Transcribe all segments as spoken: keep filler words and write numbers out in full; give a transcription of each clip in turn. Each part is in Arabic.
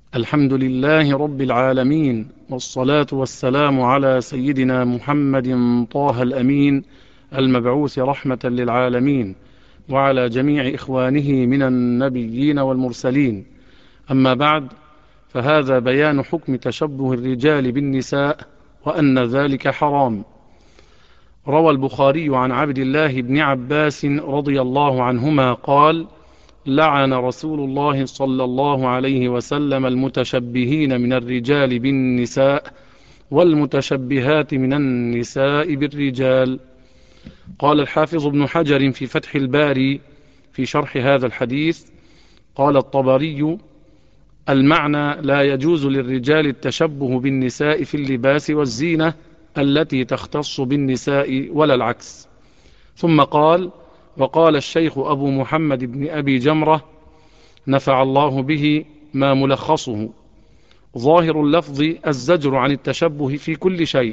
الحمد لله رب العالمين، والصلاة والسلام على سيدنا محمد طه الأمين المبعوث رحمة للعالمين، وعلى جميع إخوانه من النبيين والمرسلين. أما بعد، فهذا بيان حكم تشبه الرجال بالنساء وأن ذلك حرام. روى البخاري عن عبد الله بن عباس رضي الله عنهما قال: لعن رسول الله صلى الله عليه وسلم المتشبهين من الرجال بالنساء والمتشبهات من النساء بالرجال. قال الحافظ ابن حجر في فتح الباري في شرح هذا الحديث: قال الطبري: المعنى لا يجوز للرجال التشبه بالنساء في اللباس والزينة التي تختص بالنساء ولا العكس. ثم قال: وقال الشيخ أبو محمد بن أبي جمرة نفع الله به ما ملخصه: ظاهر اللفظ الزجر عن التشبه في كل شيء،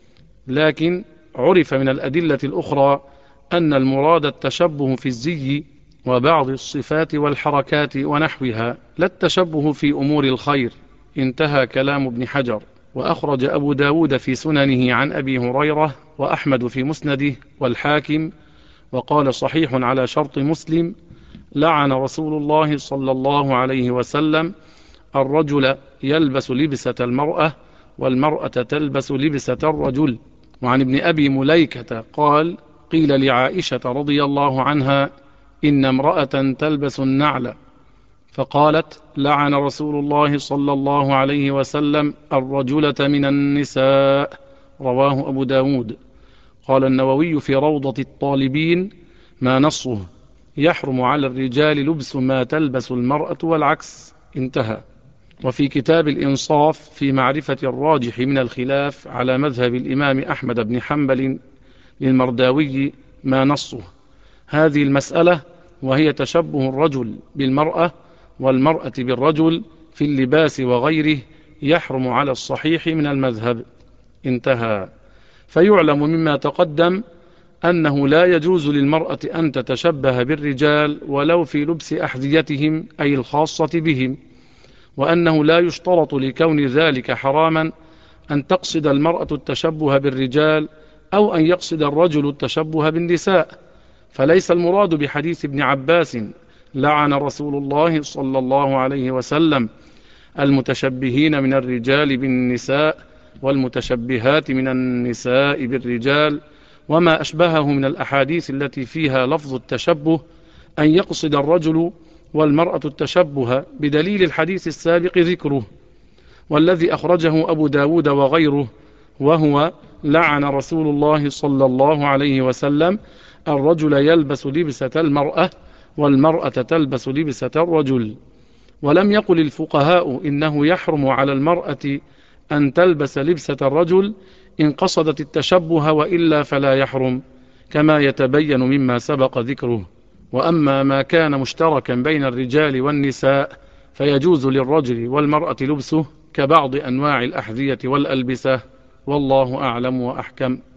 لكن عرف من الأدلة الأخرى أن المراد التشبه في الزي وبعض الصفات والحركات ونحوها، لا التشبه في أمور الخير. انتهى كلام ابن حجر. وأخرج أبو داود في سننه عن أبي هريرة، وأحمد في مسنده، والحاكم، وقال صحيح على شرط مسلم: لعن رسول الله صلى الله عليه وسلم الرجل يلبس لبسة المرأة والمرأة تلبس لبسة الرجل. وعن ابن أبي مليكة قال: قيل لعائشة رضي الله عنها: إن امرأة تلبس النعل، فقالت: لعن رسول الله صلى الله عليه وسلم الرجلة من النساء. رواه أبو داود. قال النووي في روضة الطالبين: ما نصه يحرم على الرجال لبس ما تلبس المرأة والعكس. انتهى. وفي كتاب الإنصاف في معرفة الراجح من الخلاف على مذهب الإمام أحمد بن حنبل للمرداوي: ما نصه هذه المسألة، وهي تشبه الرجل بالمرأة والمرأة بالرجل في اللباس وغيره، يحرم على الصحيح من المذهب. انتهى. فيعلم مما تقدم أنه لا يجوز للمرأة أن تتشبه بالرجال ولو في لبس أحذيتهم أي الخاصة بهم، وأنه لا يشترط لكون ذلك حراما أن تقصد المرأة التشبه بالرجال أو أن يقصد الرجل التشبه بالنساء. فليس المراد بحديث ابن عباس: لعن رسول الله صلى الله عليه وسلم المتشبهين من الرجال بالنساء والمتشبهات من النساء بالرجال وما أشبهه من الأحاديث التي فيها لفظ التشبه، أن يقصد الرجل والمرأة التشبه، بدليل الحديث السابق ذكره والذي أخرجه أبو داود وغيره، وهو: لعن رسول الله صلى الله عليه وسلم الرجل يلبس لبسة المرأة والمرأة تلبس لبسة الرجل. ولم يقل الفقهاء إنه يحرم على المرأة أن تلبس لبسة الرجل إن قصدت التشبه، وإلا فلا يحرم، كما يتبين مما سبق ذكره. وأما ما كان مشتركا بين الرجال والنساء فيجوز للرجل والمرأة لبسه كبعض أنواع الأحذية والألبسة، والله أعلم وأحكم.